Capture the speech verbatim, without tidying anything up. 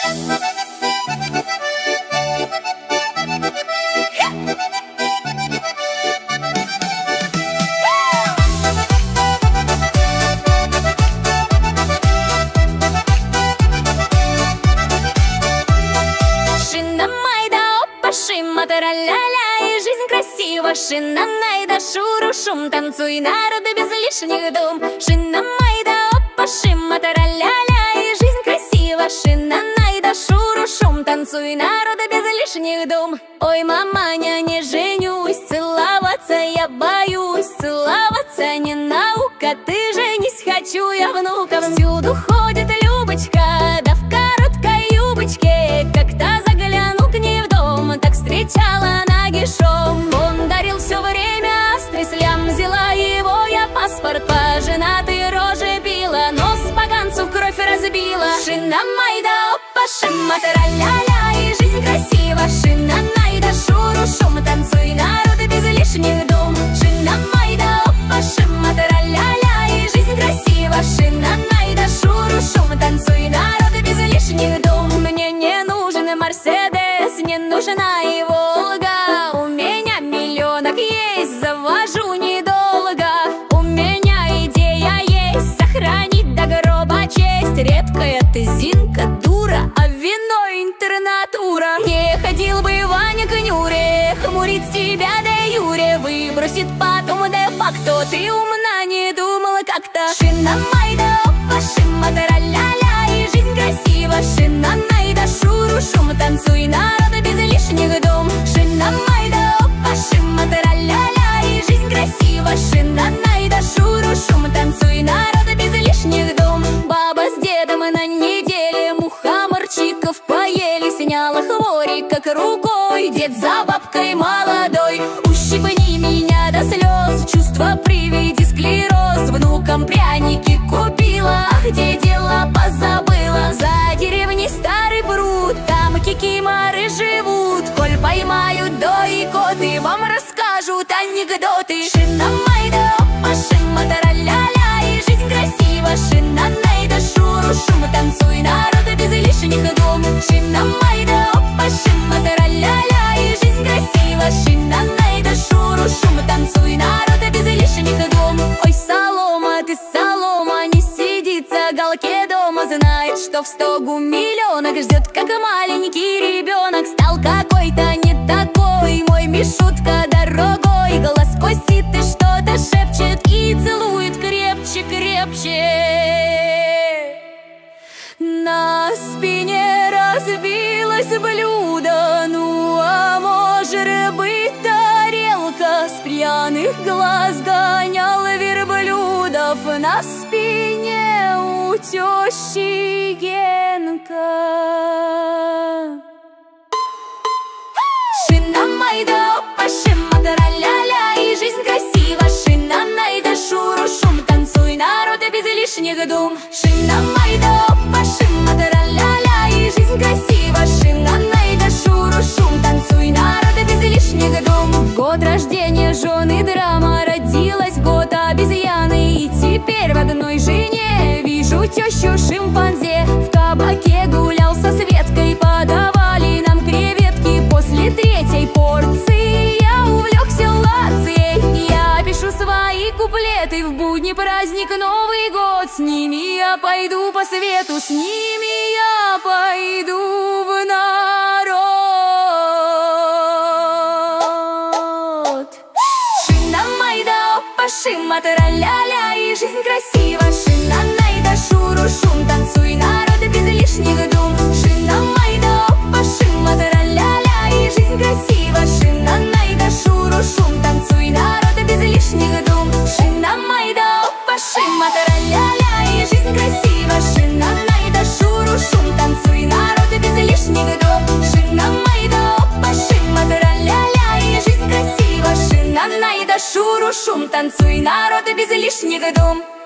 Ля-ля, и жизнь красива. Шина найда, шуру шум, танцуй, народы без лишних дум. Шина майда, опа, шима, тара-ля-ля, и жизнь красива. Шина найда, шуру шум, танцуй, народы без лишних дум. Ой, маманя, не женюсь, целоваться я боюсь. Целоваться не наука, ты женись, хочу я внука. Всюду ходит Любочка, да в короткой юбочке. Как-то загляну к ней в дом, так встречала нагишом. Он дарил все время стреслям, взяла его я паспорт. По женатой роже била, нос поганцу в кровь разбила. Шина майда, опа, шима, тара-ля-ля, и жизнь красива. Шина найда, шуру шум, танцуй, народы без лишних дум. Шина майда, опа, шима, тара-ля-ля, и жизнь красива. Шина найда, шуру шум, танцуй, народы без лишних дум. Мне не нужен Мерседес, не нужна и Волга. У меня миллионок есть, завожу недолго. У меня идея есть, сохранить до гроба честь. Редкая ты, Зинка, дура, а вино интернатура. Не ходил бы Ваня к Нюре, хмурит тебя де юре, выбросит потом де-факто. Ты умна, не думала как-то. Шина майда, опа, шима, тара-ля-ля, и жизнь красива. Шина найда, шуру шум, танцуй, народы без лишних дум. Шина майда, опа, шима, тара-ля-ля, и жизнь красива. Шина найда, шуру шум, танцуй, народы без лишних дум. Баба с дедом на неделе мухоморчиков поели, сняла хворик как рукой. Дед за бабкой молодой, ущипни меня до слез, чувства приведи склероз. Внукам пряники купила, ах, где дела позабыла. За деревней старый пруд, там кикиморы живут. Коль поймают до икоты, вам расскажут анекдоты. Шина майда, опа, шима, тара-ля-ля, и жизнь красива. Шина найда, шуру шум, танцуй, народы без лишних дум. Шина майда, опа, шима, тара-ля-ля, и жизнь красива. Шина найда, шуру шум, танцуй, народы без лишних дум. Ой, солома, ты солома, не сидится галке дома. Знает, что в стогу миллионок ждет, как маленький ребенок. Стал какой-то не такой мой Мишутка дорогой. Голос косит и что-то шепчет и целует крепче, крепче. На спине разбилось блюдо, ну а может быть тарелка. С пьяных глаз гонял верблюдов на спине у тещи Генка. Шина майда, опа, шима, тара-ля-ля, и жизнь красива. Шина найда, шуру шум, танцуй, народы без лишних дум. Шина майда, опа, шима, тара-ля-ля, и жизнь красива. Шина найда, шуру шум, танцуй, народы без лишних дум. Год рождения жены драма, родилась год обезьяны. И теперь в одной жене вижу тещу шимпанзе. В кабаке гулял со Светкой, подавали нам креветки. После третьей порции я увлекся лацией. Я пишу свои куплеты в будни, праздник, Новый год. С ними я пойду по свету, с ними я пойду в народ. Шина майда, опа, шима, тара-ля-ля, и жизнь красива. Шина найда, шуру шум, танцуй, народы без лишних дум. Шина майда, опа, шима, тара-ля-ля, и жизнь красива. Шина найда, шуру шум, танцуй, народы без лишних дум. Шина майда, опа, шима, тара-ля-ля, и жизнь красива. Шина найда, шуру шум, танцуй, народы без лишних дум. Шина майда, опа, шима, тара-ля-ля, и жизнь красива. Шина найда, шуру шум, танцуй, народы без лишних дум.